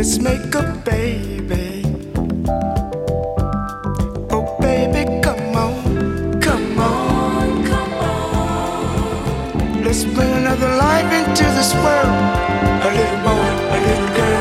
Let's make a baby. Oh baby, come on, come on, come on. Let's bring another life into this world.